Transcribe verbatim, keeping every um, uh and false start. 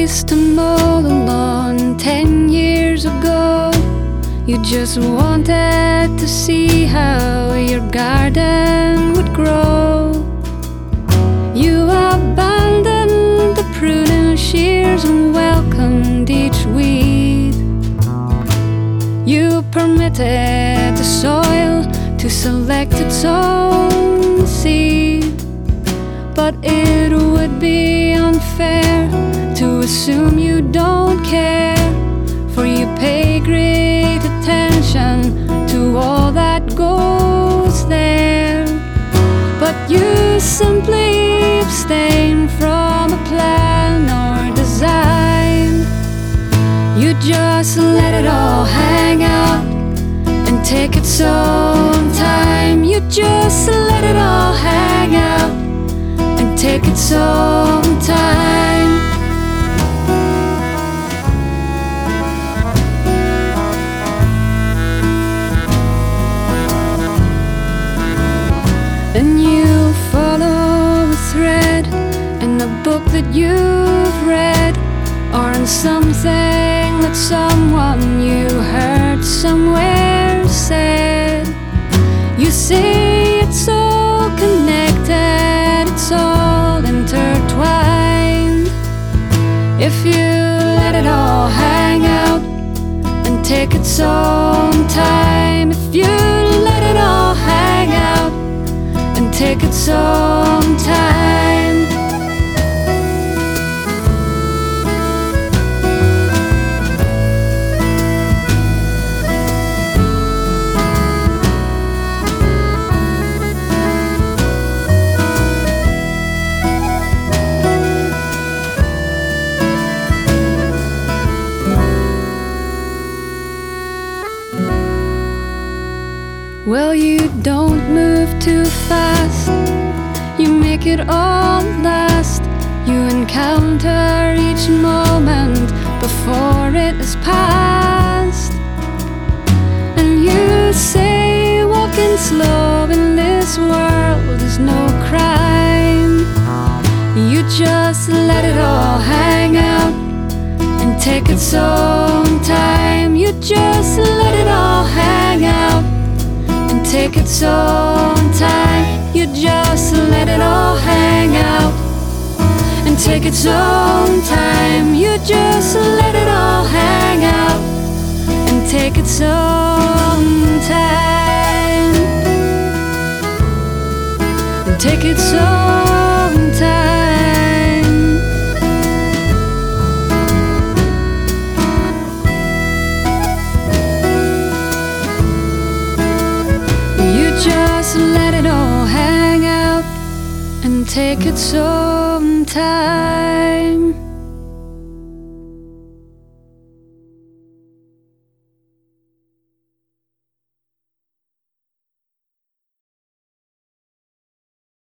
used to mow the lawn ten years ago. You just wanted to see how your garden would grow. You abandoned the prudent shears and welcomed each weed. You permitted the soil to select its own seed. But it would be unfair to assume you don't care, for you pay great attention to all that goes there. But you simply abstain from a plan or design. You just let it all hang out and take its own time. You just let it all hang out and take its own time. And you follow a thread in the book that you've read, or in something that someone you heard somewhere said. You say it's all connected, it's all intertwined. If you let it all hang out and take its own time, if you let it all hang out and take its own time. Well, you don't move too fast, you make it all last. You encounter each moment before it is past. And you say walking slow in this world is no crime. You just let it all hang out and take its own time. You just let it all hang out and take its own time. You just let it all hang out and take its own time. You just let it all hang out and take its own time. And take its own time. Just let it all hang out and take its own time.